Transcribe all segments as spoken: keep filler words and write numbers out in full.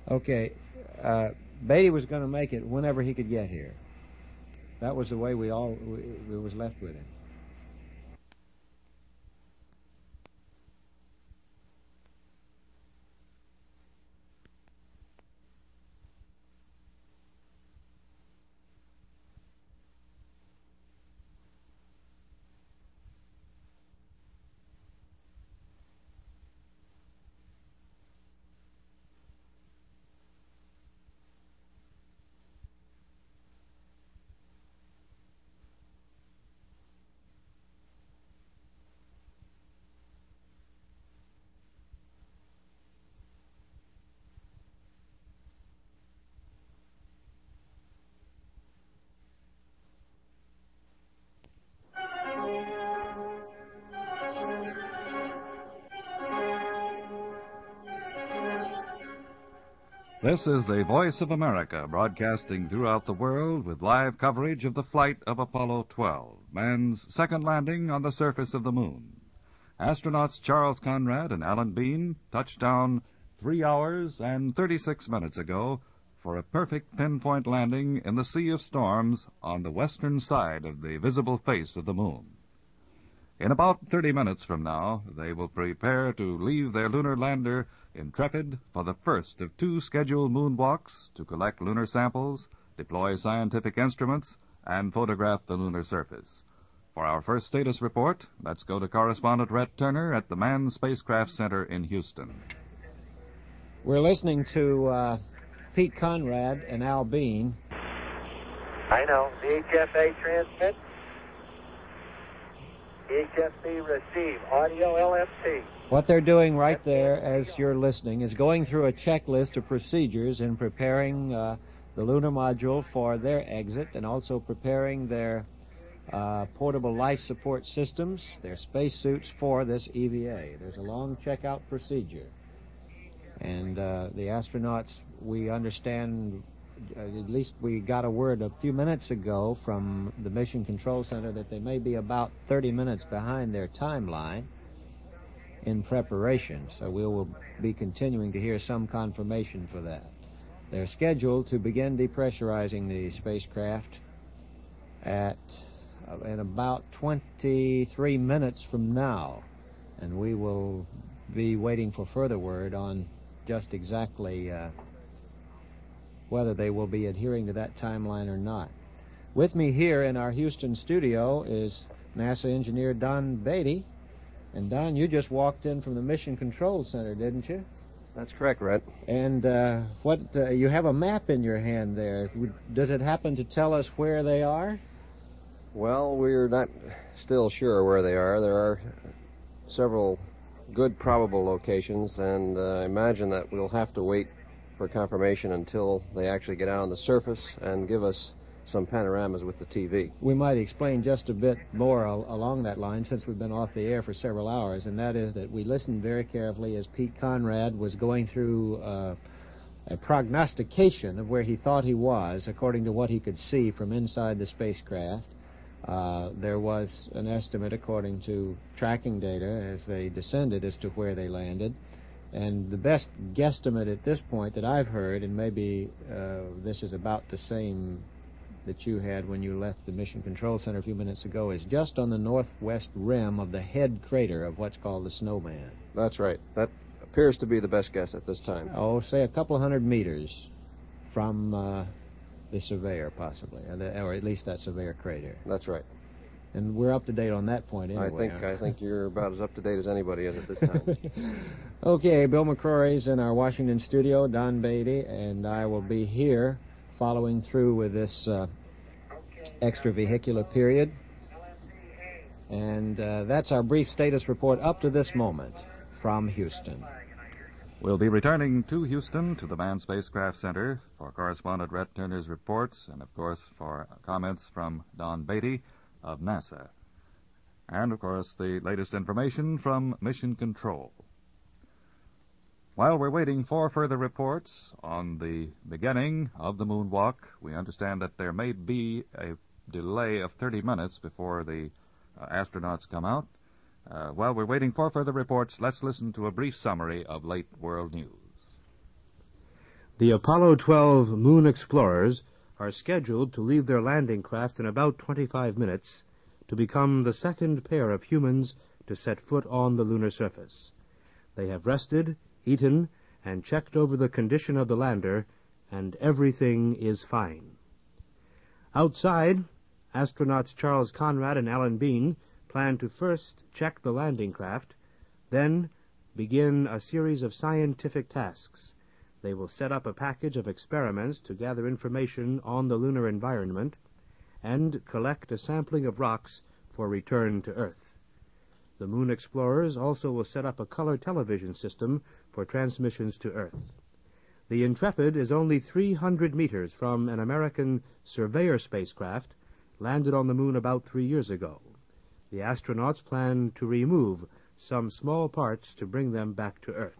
Okay, uh, Beatty was going to make it whenever he could get here. That was the way we all we, we was left with him. This is the Voice of America, broadcasting throughout the world with live coverage of the flight of Apollo twelve, man's second landing on the surface of the moon. Astronauts Charles Conrad and Alan Bean touched down three hours and thirty-six minutes ago for a perfect pinpoint landing in the Sea of Storms on the western side of the visible face of the moon. In about thirty minutes from now, they will prepare to leave their lunar lander Intrepid for the first of two scheduled moonwalks to collect lunar samples, deploy scientific instruments, and photograph the lunar surface. For our first status report, let's go to correspondent Rhett Turner at the Manned Spacecraft Center in Houston. We're listening to uh, Pete Conrad and Al Bean. I know. V H F A transmit. V H F C receive. Audio L M T. What they're doing right there as you're listening is going through a checklist of procedures in preparing uh, the lunar module for their exit and also preparing their uh, portable life support systems, their spacesuits for this E V A. There's a long checkout procedure. And uh, the astronauts, we understand, uh, at least we got a word a few minutes ago from the Mission Control Center that they may be about thirty minutes behind their timeline in preparation, so we will be continuing to hear some confirmation for that. They're scheduled to begin depressurizing the spacecraft at uh, in about twenty-three minutes from now, and we will be waiting for further word on just exactly uh, whether they will be adhering to that timeline or not. With me here in our Houston studio is NASA engineer Don Beatty. And Don, you just walked in from the Mission Control Center, didn't you? That's correct, Rhett. And uh, what uh, you have a map in your hand there. Does it happen to tell us where they are? Well, we're not still sure where they are. There are several good probable locations, and uh, I imagine that we'll have to wait for confirmation until they actually get out on the surface and give us some panoramas with the T V. We might explain just a bit more al along that line since we've been off the air for several hours, and that is that we listened very carefully as Pete Conrad was going through uh, a prognostication of where he thought he was according to what he could see from inside the spacecraft. Uh, there was an estimate according to tracking data as they descended as to where they landed. And the best guesstimate at this point that I've heard, and maybe uh, this is about the same that you had when you left the Mission Control Center a few minutes ago, is just on the northwest rim of the head crater of what's called the Snowman. That's right. That appears to be the best guess at this time. Oh, say a couple of hundred meters from uh, the Surveyor, possibly, or, the, or at least that Surveyor crater. That's right. And we're up to date on that point anyway. I think huh? I think you're about as up to date as anybody is at this time. Okay, Bill McCrory's in our Washington studio, Don Beatty, and I will be here following through with this uh, extravehicular period. And uh, that's our brief status report up to this moment from Houston. We'll be returning to Houston, to the Manned Spacecraft Center, for correspondent Rhett Turner's reports, and of course for comments from Don Beatty of NASA. And of course the latest information from Mission Control. While we're waiting for further reports on the beginning of the moonwalk, we understand that there may be a delay of thirty minutes before the uh, astronauts come out. Uh, while we're waiting for further reports, let's listen to a brief summary of late world news. The Apollo twelve moon explorers are scheduled to leave their landing craft in about twenty-five minutes to become the second pair of humans to set foot on the lunar surface. They have rested, eaten, and checked over the condition of the lander, and everything is fine. Outside, astronauts Charles Conrad and Alan Bean plan to first check the landing craft, then begin a series of scientific tasks. They will set up a package of experiments to gather information on the lunar environment and collect a sampling of rocks for return to Earth. The moon explorers also will set up a color television system for transmissions to Earth. The Intrepid is only three hundred meters from an American Surveyor spacecraft landed on the moon about three years ago. The astronauts plan to remove some small parts to bring them back to Earth.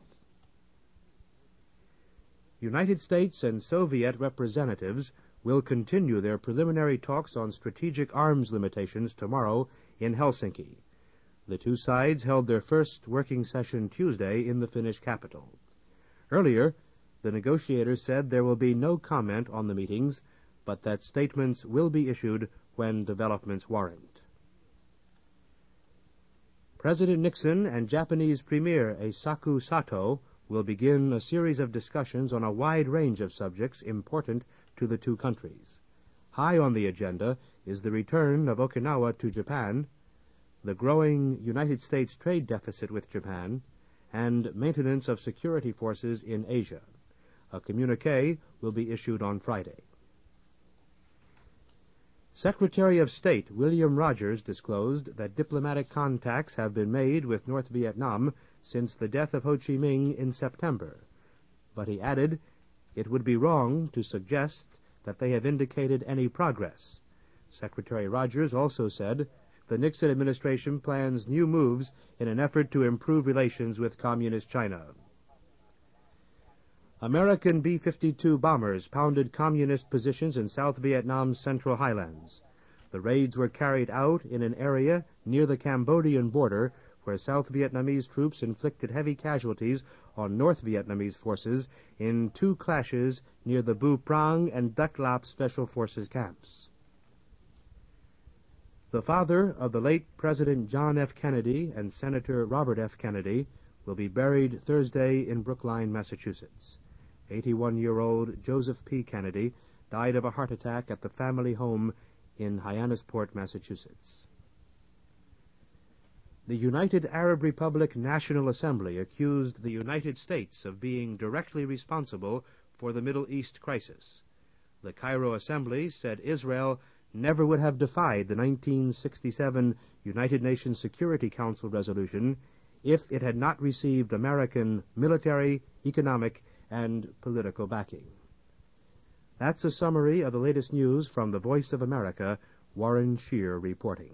United States and Soviet representatives will continue their preliminary talks on strategic arms limitations tomorrow in Helsinki. The two sides held their first working session Tuesday in the Finnish capital. Earlier, the negotiators said there will be no comment on the meetings, but that statements will be issued when developments warrant. President Nixon and Japanese Premier Eisaku Sato will begin a series of discussions on a wide range of subjects important to the two countries. High on the agenda is the return of Okinawa to Japan, the growing United States trade deficit with Japan, and maintenance of security forces in Asia. A communique will be issued on Friday. Secretary of State William Rogers disclosed that diplomatic contacts have been made with North Vietnam since the death of Ho Chi Minh in September. But he added, it would be wrong to suggest that they have indicated any progress. Secretary Rogers also said the Nixon administration plans new moves in an effort to improve relations with Communist China. American B fifty-two bombers pounded Communist positions in South Vietnam's Central Highlands. The raids were carried out in an area near the Cambodian border where South Vietnamese troops inflicted heavy casualties on North Vietnamese forces in two clashes near the Bu Prang and Duc Lap Special Forces camps. The father of the late President John F. Kennedy and Senator Robert F. Kennedy will be buried Thursday in Brookline, Massachusetts. eighty-one-year-old Joseph P. Kennedy died of a heart attack at the family home in Hyannisport, Massachusetts. The United Arab Republic National Assembly accused the United States of being directly responsible for the Middle East crisis. The Cairo Assembly said Israel never would have defied the nineteen sixty-seven United Nations Security Council resolution if it had not received American military, economic, and political backing. That's a summary of the latest news from the Voice of America, Warren Shear reporting.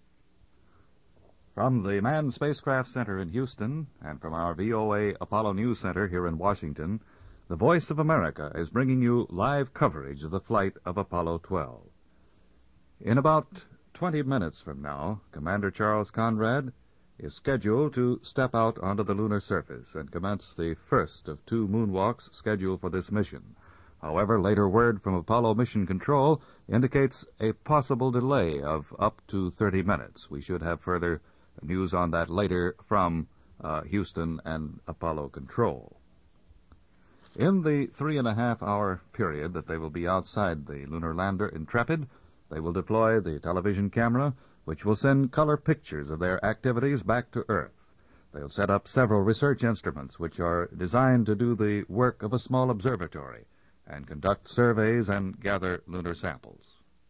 From the Manned Spacecraft Center in Houston and from our V O A Apollo News Center here in Washington, the Voice of America is bringing you live coverage of the flight of Apollo twelve. In about twenty minutes from now, Commander Charles Conrad is scheduled to step out onto the lunar surface and commence the first of two moonwalks scheduled for this mission. However, later word from Apollo Mission Control indicates a possible delay of up to thirty minutes. We should have further news on that later from uh, Houston and Apollo Control. In the three and a half hour period that they will be outside the lunar lander Intrepid, they will deploy the television camera, which will send color pictures of their activities back to Earth. They'll set up several research instruments which are designed to do the work of a small observatory and conduct surveys and gather lunar samples.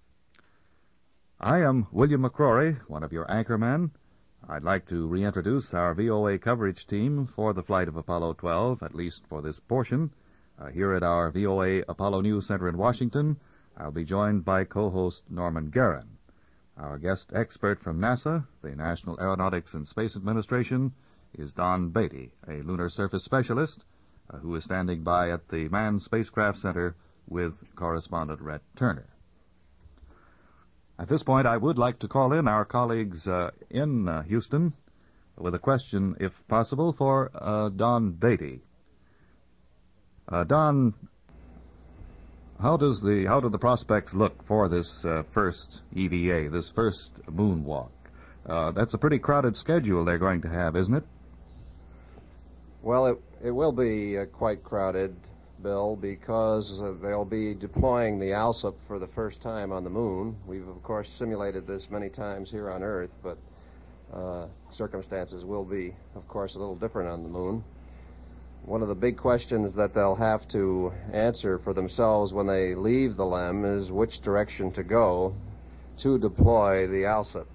I am William McCrory, one of your anchormen. I'd like to reintroduce our V O A coverage team for the flight of Apollo twelve, at least for this portion. Uh, here at our V O A Apollo News Center in Washington, I'll be joined by co-host Norman Guerin. Our guest expert from NASA, the National Aeronautics and Space Administration, is Don Beatty, a lunar surface specialist uh, who is standing by at the Manned Spacecraft Center with correspondent Rhett Turner. At this point, I would like to call in our colleagues uh, in uh, Houston with a question, if possible, for uh, Don Beatty. Uh, Don, how does the how do the prospects look for this uh, first E V A, this first moonwalk? Uh, that's a pretty crowded schedule they're going to have, isn't it? Well, it, it will be uh, quite crowded, Bill, because uh, they'll be deploying the ALSUP for the first time on the moon. We've, of course, simulated this many times here on Earth, but uh, circumstances will be, of course, a little different on the moon. One of the big questions that they'll have to answer for themselves when they leave the LEM is which direction to go to deploy the ALSUP.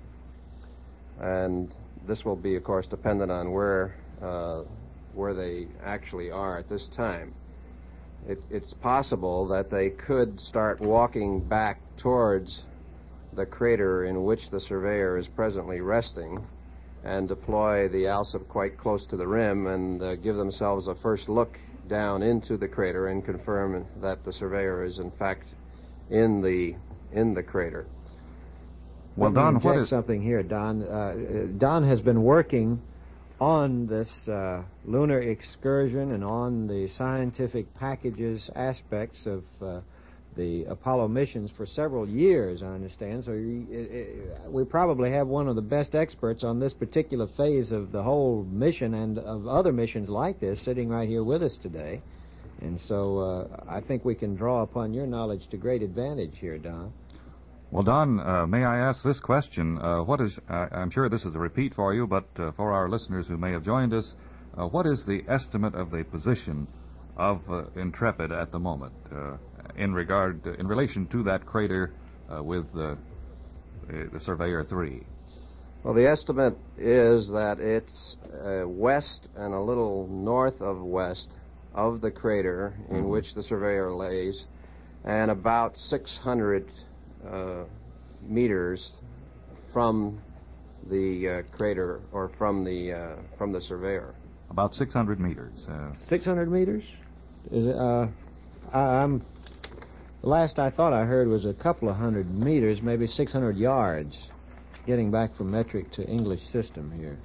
And this will be, of course, dependent on where uh, where they actually are at this time. It, it's possible that they could start walking back towards the crater in which the surveyor is presently resting and deploy the ALSUP quite close to the rim and uh, give themselves a first look down into the crater and confirm that the surveyor is in fact in the in the crater. Well, Let me Don, what inject is something here, Don? Uh, Don has been working on this uh, lunar excursion and on the scientific packages aspects of uh, the Apollo missions for several years, I understand. So you, it, it, we probably have one of the best experts on this particular phase of the whole mission and of other missions like this sitting right here with us today. And so uh, I think we can draw upon your knowledge to great advantage here, Don. Well, Don, uh, may I ask this question? Uh, what is, uh, I'm sure this is a repeat for you, but uh, for our listeners who may have joined us, uh, what is the estimate of the position of uh, Intrepid at the moment uh, in regard, in relation to that crater uh, with uh, the Surveyor three? Well, the estimate is that it's uh, west and a little north of west of the crater in mm-hmm. which the Surveyor lays, and about six hundred Uh, meters from the uh, crater or from the uh, from the surveyor. About six hundred meters. Uh, six hundred meters? Is it? Uh, I, I'm. The last I thought I heard was a couple of hundred meters, maybe six hundred yards. Getting back from metric to English system here.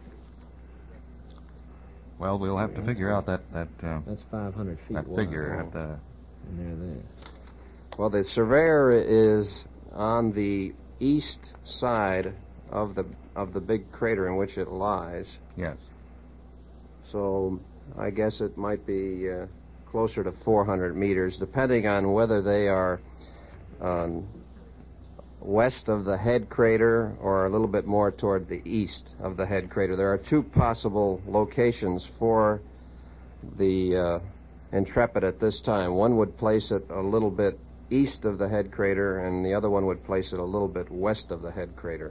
Well, we'll have to figure out that that. Uh, That's five hundred feet. That wide. figure at the. And they're there. Well, the surveyor is on the east side of the of the big crater in which it lies. Yes. So I guess it might be uh, closer to four hundred meters, depending on whether they are um, west of the head crater or a little bit more toward the east of the head crater. There are two possible locations for the uh, Intrepid at this time. One would place it a little bit east of the head crater, and the other one would place it a little bit west of the head crater.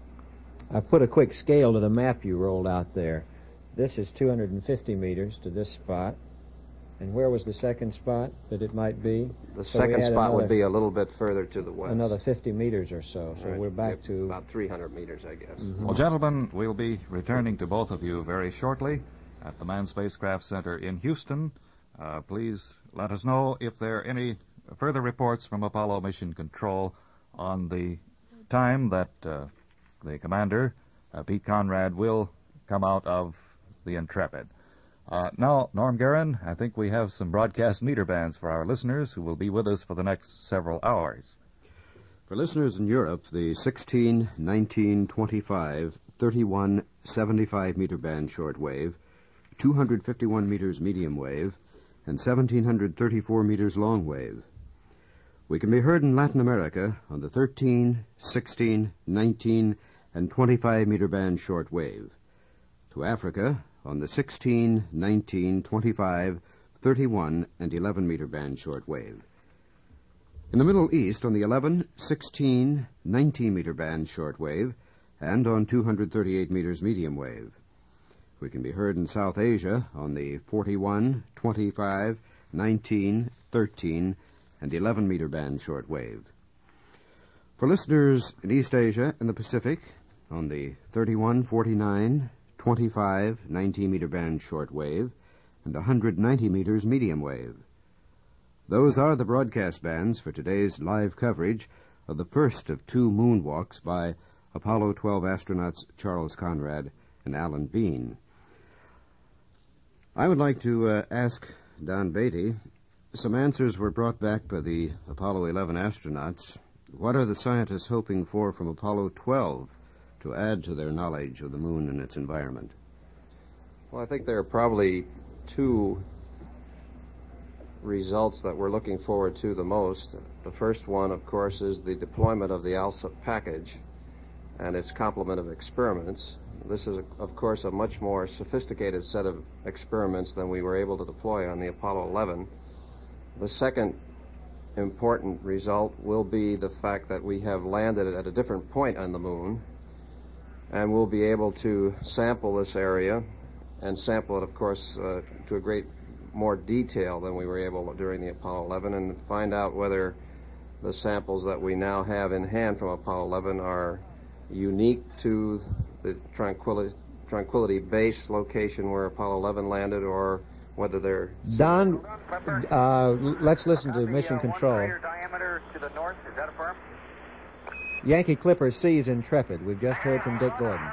I put a quick scale to the map you rolled out there. This is two hundred fifty meters to this spot. And where was the second spot that it might be? The so second spot another, would be a little bit further to the west. Another fifty meters or so. So right. we're back yeah, to... about three hundred meters, I guess. Mm-hmm. Well, gentlemen, we'll be returning to both of you very shortly at the Manned Spacecraft Center in Houston. Uh, please let us know if there are any further reports from Apollo Mission Control on the time that uh, the commander, uh, Pete Conrad, will come out of the Intrepid. Uh, now, Norm Guerin, I think we have some broadcast meter bands for our listeners who will be with us for the next several hours. For listeners in Europe, the sixteen, nineteen, twenty-five, thirty-one, seventy-five meter band shortwave, two hundred fifty-one meters medium wave, and seventeen thirty-four meters long wave. We can be heard in Latin America on the thirteen, sixteen, nineteen, and twenty-five meter band short wave. To Africa on the sixteen, nineteen, twenty-five, thirty-one, and eleven meter band short wave. In the Middle East on the eleven, sixteen, nineteen meter band short wave, and on two hundred thirty-eight meters medium wave. We can be heard in South Asia on the forty-one, twenty-five, nineteen, thirteen, and eleven meter band short wave. For listeners in East Asia and the Pacific, on the thirty-one, forty-nine, twenty-five, nineteen meter band short wave, and one hundred ninety meters medium wave. Those are the broadcast bands for today's live coverage of the first of two moonwalks by Apollo twelve astronauts Charles Conrad and Alan Bean. I would like to uh, ask Don Beatty Some answers were brought back by the Apollo eleven astronauts. What are the scientists hoping for from Apollo twelve to add to their knowledge of the moon and its environment? Well, I think there are probably two results that we're looking forward to the most. The first one, of course, is the deployment of the ALSA package and its complement of experiments. This is, of course, a much more sophisticated set of experiments than we were able to deploy on the Apollo eleven. The second important result will be the fact that we have landed at a different point on the moon, and we'll be able to sample this area and sample it, of course, uh, to a great more detail than we were able during the Apollo eleven, and find out whether the samples that we now have in hand from Apollo eleven are unique to the Tranquility, Tranquility Base location where Apollo eleven landed, or whether they're... Don, uh, let's listen to Mission Control. Diameter to the north, is that affirmed? Yankee Clipper sees Intrepid. We've just heard from Dick Gordon.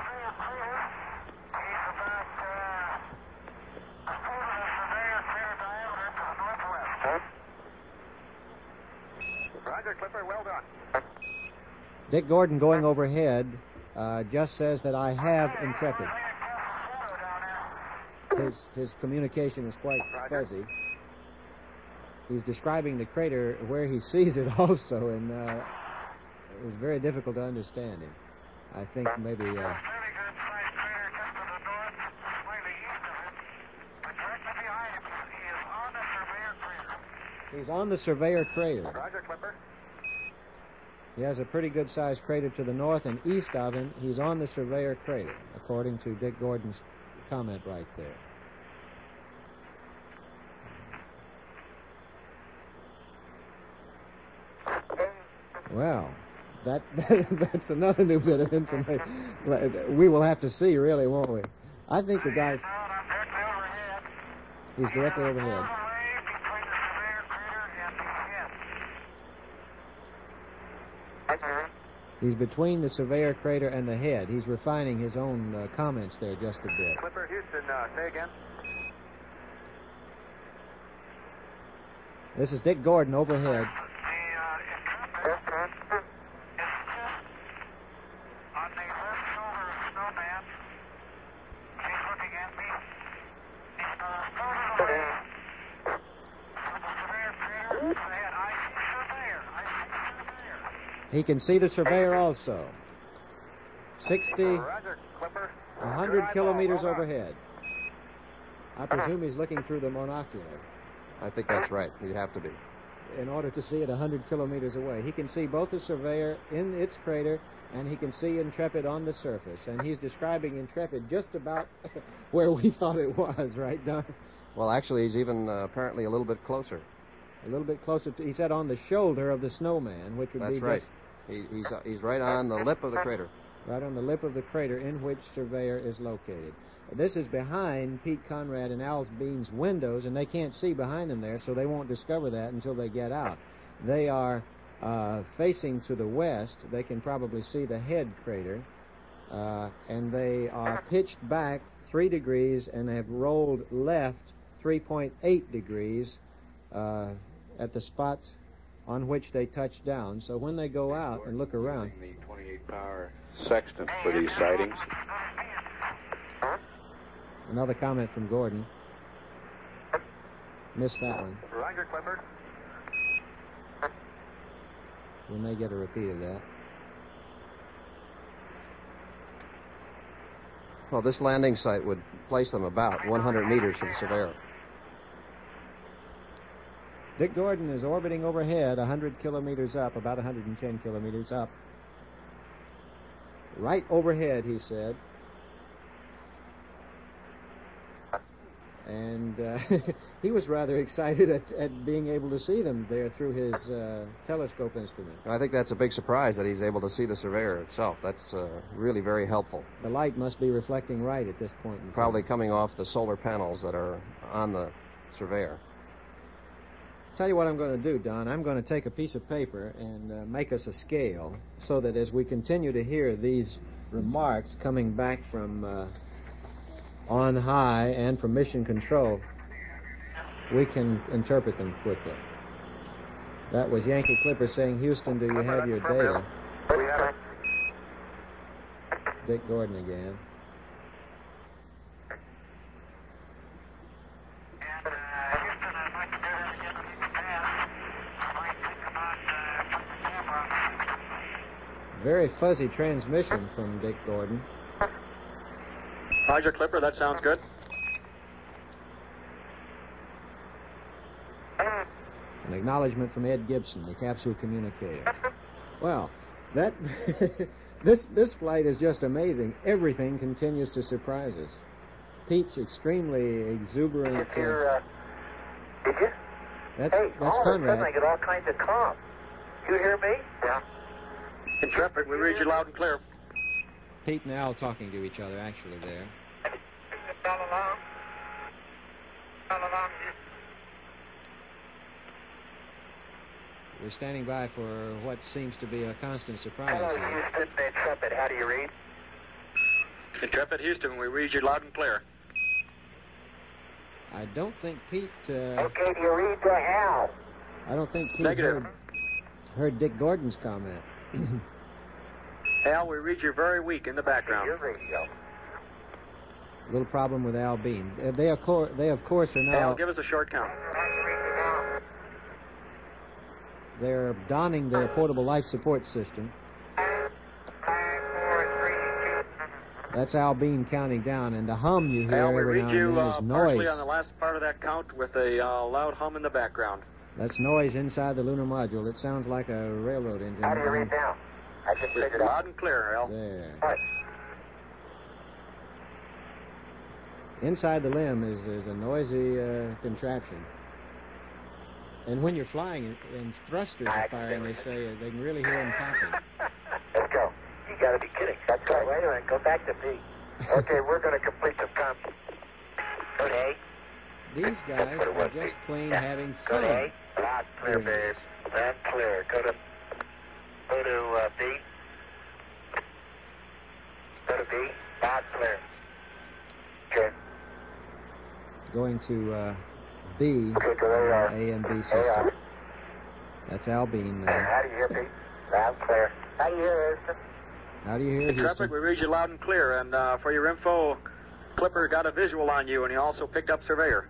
Roger, Clipper, well done. Dick Gordon, going overhead, uh, just says that I have Intrepid. His, his communication is quite fuzzy. He's describing the crater where he sees it also, and uh, it was very difficult to understand him. I think maybe... Uh, he's on the Surveyor crater. Roger, Clipper. He has a pretty good-sized crater to the north, and east of him, he's on the Surveyor crater, according to Dick Gordon's comment right there. Well, that that's another new bit of information. We will have to see, really, won't we? I think the guy's... He's directly overhead. He's between the Surveyor crater and the head. He's refining his own uh, comments there just a bit. Clipper, Houston, uh, say again. This is Dick Gordon overhead. He can see the Surveyor also. sixty, one hundred kilometers overhead. I presume he's looking through the monocular. I think that's right. He'd have to be. In order to see it one hundred kilometers away. He can see both the Surveyor in its crater, and he can see Intrepid on the surface. And he's describing Intrepid just about where we thought it was, right, Don? Well, actually, he's even uh, apparently a little bit closer. A little bit closer to, he said, on the shoulder of the snowman, which would That's be right. just... He, he's, uh, he's right on the lip of the crater. Right on the lip of the crater in which Surveyor is located. This is behind Pete Conrad and Al Bean's windows, and they can't see behind them there, so they won't discover that until they get out. They are uh, facing to the west. They can probably see the head crater, uh, and they are pitched back three degrees and have rolled left three point eight degrees uh, at the spot on which they touch down. So when they go out and look around... Using the twenty-eight power sextant for these sightings. Another comment from Gordon. Missed that one. Roger, Clipper. We may get a repeat of that. Well, this landing site would place them about one hundred meters from the Surveyor. Dick Gordon is orbiting overhead one hundred kilometers up, about one hundred ten kilometers up. Right overhead, he said. And uh, he was rather excited at, at being able to see them there through his uh, telescope instrument. I think that's a big surprise that he's able to see the Surveyor itself. That's uh, really very helpful. The light must be reflecting right at this point in time. Probably coming off the solar panels that are on the Surveyor. Tell you what I'm going to do, Don. I'm going to take a piece of paper and uh, make us a scale so that as we continue to hear these remarks coming back from uh, on high and from Mission Control, we can interpret them quickly. That was Yankee Clipper saying, Houston, do you have your data? Dick Gordon again. Very fuzzy transmission from Dick Gordon. Roger, Clipper, that sounds good. An acknowledgement from Ed Gibson, the capsule communicator. Well, that this this flight is just amazing. Everything continues to surprise us. Pete's extremely exuberant. Did you, uh, did you? That's hey, that's all Conrad. of a sudden I get all kinds of calm. You hear me? Yeah. Intrepid, we read you loud and clear. Pete and Al talking to each other, actually, there. All along. All along. We're standing by for what seems to be a constant surprise Hello, here. Houston, Intrepid. How do you read? Intrepid, Houston, we read you loud and clear. I don't think Pete. Uh, Okay, do you read the Hal? I don't think Pete Negative. heard, heard Dick Gordon's comment. Al, we read you very weak in the background. Your radio. Little problem with Al Bean. Uh, They, of course, they of course are now. Al, give us a short count. They're donning their portable life support system. That's Al Bean counting down, and the hum you hear Al, we every read now and you then uh, is partially noise. on the last part of that count with a uh, loud hum in the background. That's noise inside the lunar module. It sounds like a railroad engine. How do you read now? I just Read figured you out. loud and clear, Al. There. What? Inside the limb is, is a noisy uh, contraption. And when you're flying and, and thrusters are firing, they say uh, they can really hear them popping. Let's go. You gotta be kidding. That's right. Wait a minute. Go back to B. Okay, we're gonna complete some comp. Go to A. These guys Go to are what, just B? plain Yeah. having Go fun. to A. Loud, clear, Doing babe. this. Loud, clear. Go to. Go to uh, B. Go to B. Loud, clear. Okay. Going to uh, B, Okay, go A R. A and B A R. system. That's Al Bean there. How do you hear me? Loud, clear. How do you hear, Houston? How do you hear, Intrepid, Houston? we read you loud and clear. And uh, for your info, Clipper got a visual on you, and he also picked up Surveyor.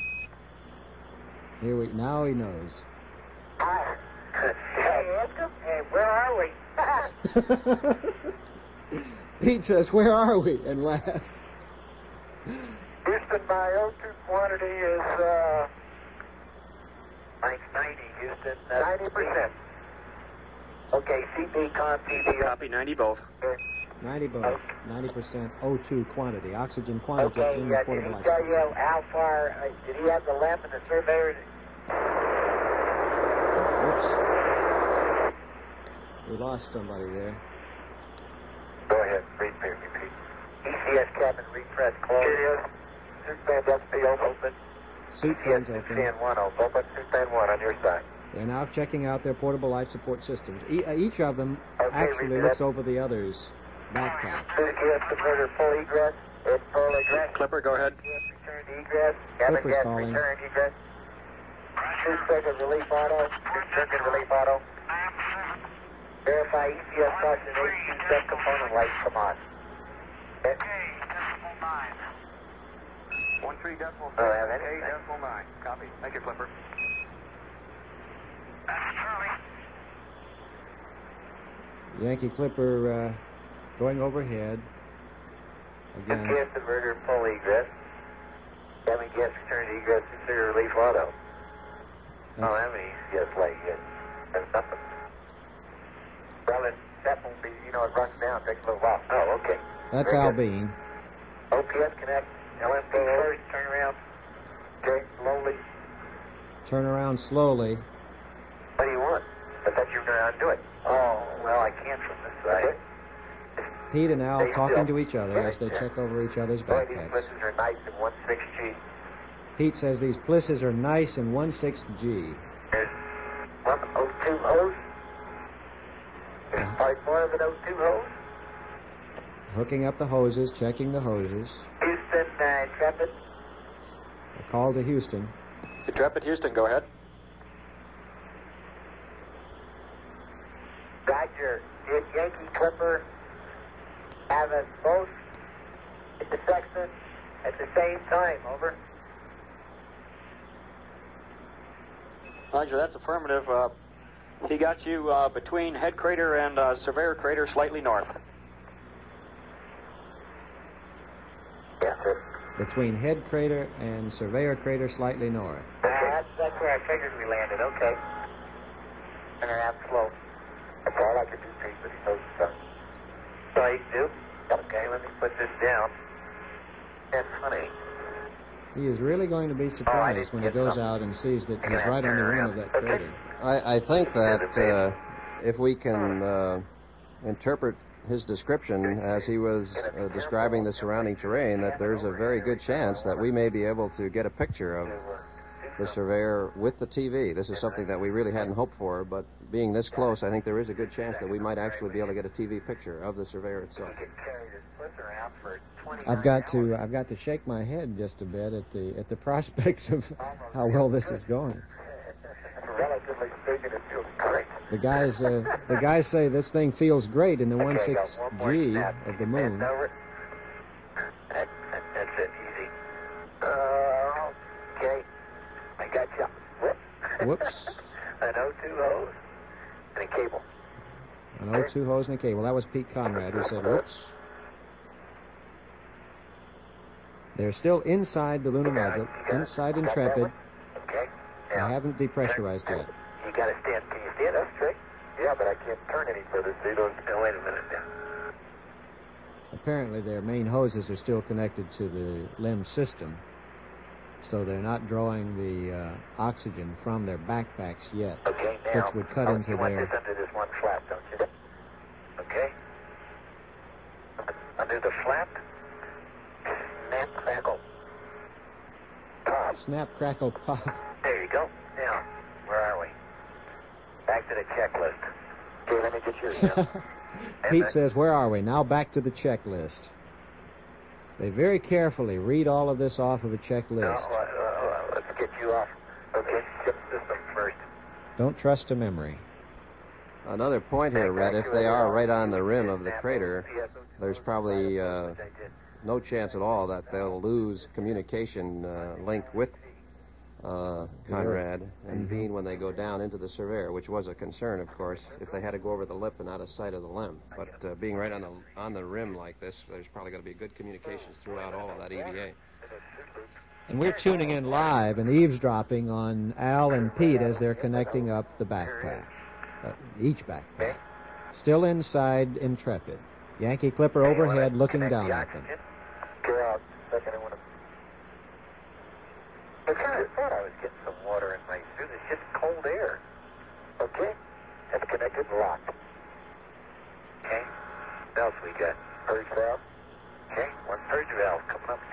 Here we now he knows. Hi. Hey, Edgar. Hey, where are we? Pete says, "Where are we?" and laughs. Houston, my O two quantity is, uh... ninety, Houston. ninety percent. Okay, C B, con, T V. Copy, ninety both. ninety both, ninety percent O two quantity, oxygen quantity Okay, in uh, the did portable he ice. tell you how far, uh, did he have the lamp and the surveyor? Oops. We lost somebody there. Go ahead, read me, repeat. E C S cabin repress closed. It is. Suit band S P open. Suit E C S fans suit open. stand one open. Suit band one on your side. They're now checking out their portable life support systems. E- uh, each of them Okay, actually repeat looks that. over the other's backpack. Suit G S converter full egress. It's full egress. Clipper, go ahead. G S return to egress. Cabin Clipper's gas calling. return egress. Suit circuit relief auto. Suit circuit relief auto. Verify E C S caution H two subcomponent lights come on. Okay. Decimal nine. One three decimal Oh, have any? eight decimal nine. Copy. Thank you, Clipper. That's Charlie. Yankee Clipper uh, going overhead. Again, Gas converter full egress. Cabin gas return to egress. Suit circuit relief auto. Oh, that's, that means yes, like yes. That's nothing. Well, it, that won't be, you know, it runs down, takes a little while. Oh, okay. that's Very Al good. Bean. O P S connect. L M P first, turn around. Okay, slowly. Turn around slowly. What do you want? I thought you were going to undo it. Oh, well, I can't from this side. Okay. Pete and Al Stay talking still. to each other as they Yeah. check over each other's Boy, these backpacks. blitzes are nice in one six G. Pete says these plisses are nice in one sixth G. There's one O two hose. There's Uh-huh. probably more of an O two hose. Hooking up the hoses, checking the hoses. Houston, uh, Intrepid. A call to Houston. Intrepid, Houston, go ahead. Roger. Did Yankee Clipper have us both at the Sexton at the same time? Over. Roger, that's affirmative. Uh, he got you uh, between Head Crater and uh, Surveyor Crater, slightly north. Yes, sir. Between Head Crater and Surveyor Crater, slightly north. Uh, that's, that's where I figured we landed. Okay. And an app slow. That's all I could do, Pete, but he knows the sun. So you do? Okay, let me put this down. That's funny. He is really going to be surprised when he goes out and sees that he's right on the rim of that crater. I, I think that uh, if we can uh, interpret his description as he was uh, describing the surrounding terrain, that there's a very good chance that we may be able to get a picture of the Surveyor with the T V. This is something that we really hadn't hoped for, but being this close, I think there is a good chance that we might actually be able to get a T V picture of the Surveyor itself. I've got to I've got to shake my head just a bit at the at the prospects of how well this is going. Relatively speaking, it feels great. The guys uh, the guys say this thing feels great in the one six G of the moon. That, that, that's it, easy. Uh, okay, I got you. Whoop. Whoops. An O two hose and a cable. An O two hose and a cable. That was Pete Conrad who said whoops. They're still inside the lunar module, inside Intrepid. Okay. They haven't depressurized yet. You got to stand. Can you stand up straight? Yeah, but I can't turn any further, so you don't. Oh, wait a minute now. Apparently, their main hoses are still connected to the L E M system, so they're not drawing the uh, oxygen from their backpacks yet, Okay, now. which would cut oh, into you want their. this under this one flap, don't you? Okay. Under the flap. Snap, crackle, pop. Snap, crackle, pop. There you go. Now, where are we? Back to the checklist. Okay, let me get yours now. Pete says, where are we? Now back to the checklist. They very carefully read all of this off of a checklist. No, uh, uh, let's get you off. Okay, ship system first. Don't trust to memory. Another point here, Red, if they are right on the rim of the crater, there's probably uh, no chance at all that they'll lose communication uh, link with uh, Conrad and Mm-hmm. Bean when they go down into the Surveyor, which was a concern, of course, if they had to go over the lip and out of sight of the L E M. But uh, being right on the on the rim like this, there's probably going to be good communications throughout all of that E V A. And we're tuning in live and eavesdropping on Al and Pete as they're connecting up the backpack, uh, each backpack. Still inside Intrepid. Yankee Clipper overhead looking down at them. Go out. Second, I want to. I kind of thought I was getting some water in my suit. It's just cold air. Okay? That's connected and locked. Okay? What else we got? Purge valve. Okay? One purge valve coming up.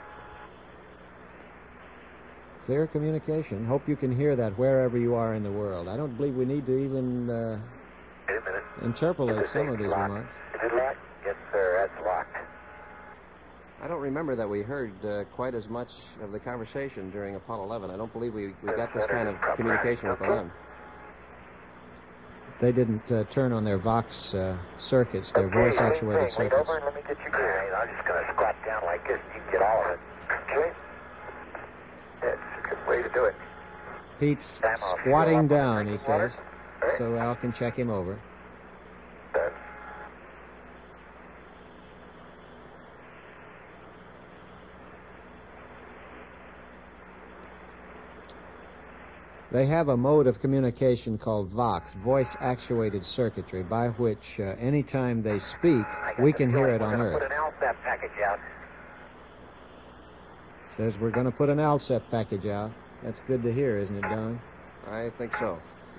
Clear communication. Hope you can hear that wherever you are in the world. I don't believe we need to even uh, Wait a minute. interpolate Is some it of these locked? remarks. Is it locked? Yes, sir. That's locked. I don't remember that we heard uh, quite as much of the conversation during Apollo eleven. I don't believe we, we got this kind of communication with the L E M. They didn't uh, turn on their Vox uh, circuits, their Okay, voice-actuated wait, wait, circuits. over and let me get you clear. All right, I'm just going to squat down like this and you can get all of it. Okay? That's a good way to do it. Pete's Time off. squatting Fill up down, on he drinking water. says, All right. so Al can check him over. Done. They have a mode of communication called VOX, voice-actuated circuitry, by which uh, anytime they speak, I got we the can hear feeling it we're on gonna Earth. Put an L S A P package out. Says we're going to put an ALSEP package out. That's good to hear, isn't it, Don? I think so.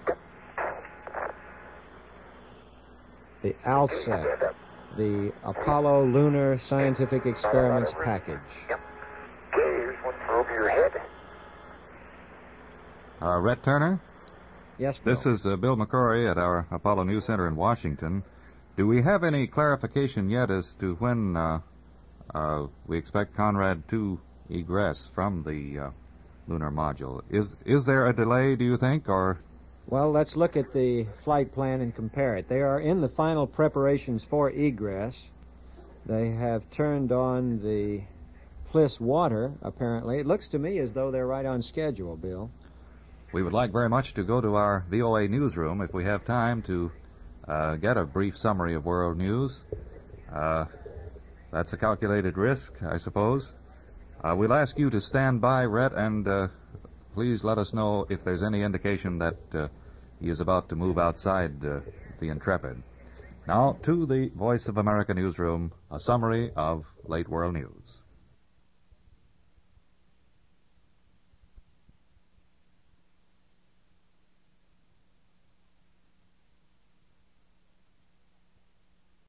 The ALSEP, the Apollo Lunar Scientific Experiments Package. Yep. Okay, here's one for over your head. Uh, Rhett Turner? Yes, Bill. This is uh, Bill McCrory at our Apollo News Center in Washington. Do we have any clarification yet as to when uh, uh, we expect Conrad to egress from the uh, lunar module. Is is there a delay, do you think, or? Well, let's look at the flight plan and compare it. They are in the final preparations for egress. They have turned on the Bliss water, apparently. It looks to me as though they're right on schedule, Bill. We would like very much to go to our V O A newsroom if we have time to uh, get a brief summary of world news. Uh, that's a calculated risk, I suppose. Uh, we'll ask you to stand by, Rhett, and uh, please let us know if there's any indication that uh, he is about to move outside uh, the Intrepid. Now, to the Voice of America newsroom, a summary of late world news.